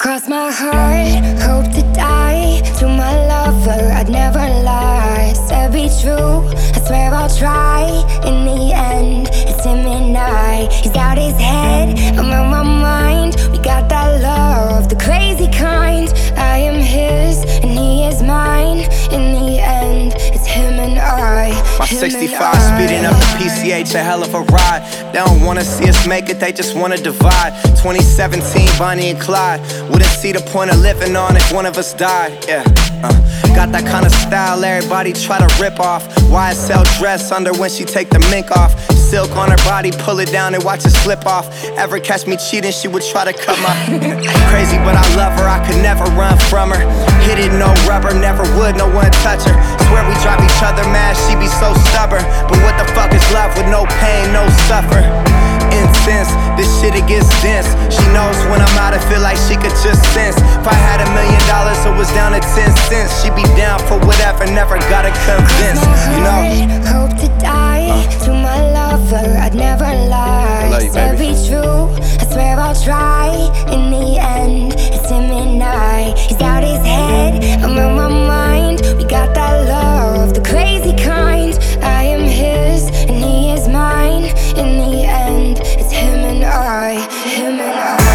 Cross my heart, hope to die. To my lover, I'd never lie. Said be true, I swear I'll try. In the end, it's him and I. He's out his head, I'm on my mind. We got that love, the crazy kind. I am his, and he is mine. In the end, it's him and I. My 65 speeding up the PCH, a hell of a ride. They don't wanna see us make it, they just wanna divide. 2017, Bonnie and Clyde. Wouldn't see the point of living on if one of us died. Yeah, got that kind of style everybody try to rip off. YSL dress under when she take the mink off. Silk on her body, pull it down and watch it slip off. Ever catch me cheating, she would try to cut my crazy, but I love her, I could never run from her. Hit it, no rubber, never would, no one touch her. Swear we drive each other mad, she be so stubborn. But what the fuck is love with no pain, no suffer? Incense, this shit it gets dense. She knows when I'm out, I feel like she could just sense. If I had $1 million, it was down to 10 cents. She be down for whatever, never gotta convince, you know. Hope to die, to my lover, I'd never lie. I love you, Said baby. be true, I swear I'll try. In the end, it's him and I. He's out his head, I'm on my mind. We got that love, the crazy kind. I am his, and he is mine. In the end, it's him and I, him and I.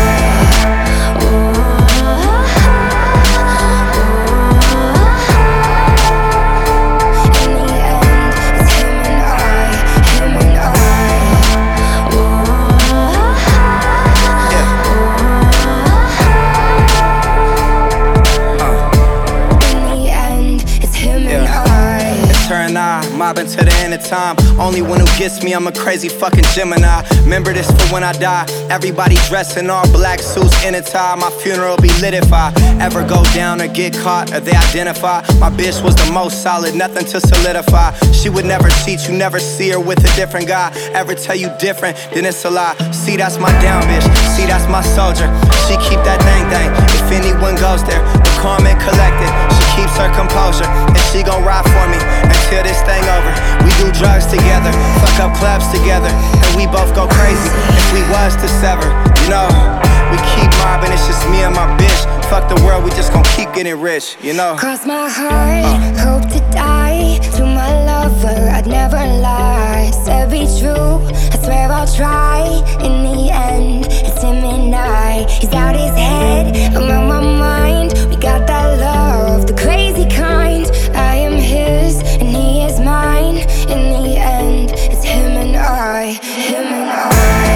Mobbing to the end of time. Only one who gets me, I'm a crazy fucking Gemini. Remember this for when I die. Everybody dressed in all black suits in a tie. My funeral be lit if I ever go down or get caught or they identify. My bitch was the most solid, nothing to solidify. She would never cheat, you never see her with a different guy. Ever tell you different, then it's a lie. See, that's my down bitch, see, that's my soldier. She keep that thing. If anyone goes there, the calm and collected. She keeps her composure, and she gon' ride for me until this thing over. We do drugs together, fuck up clubs together, and we both go crazy if we was to sever. You know, we keep mobbing, it's just me and my bitch. Fuck the world, we just gon' keep getting rich, you know. Cross my heart, hope to die. To my lover, I'd never lie. Said be true, I swear I'll try. In the end, it's him and I. He's out his head, I'm on my mind. We got that love, the crazy kind. I am his, and he is mine. In the end, it's him and I, him and I.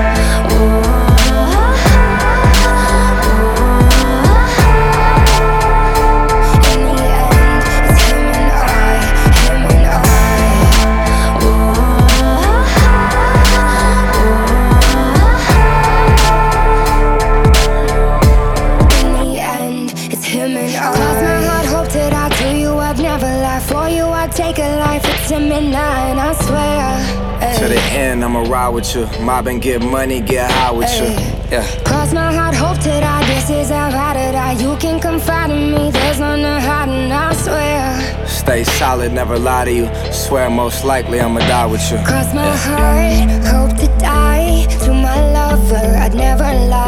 Take a life, it's him and I swear. To the end, I'ma ride with you. Mob and get money, get high with you. Yeah. Cross my heart, hope to die. This is how I die. You can confide in me, there's none to hide, and I swear. Stay solid, never lie to you. Swear most likely I'ma die with you. Cross my heart, hope to die. To my lover, I'd never lie.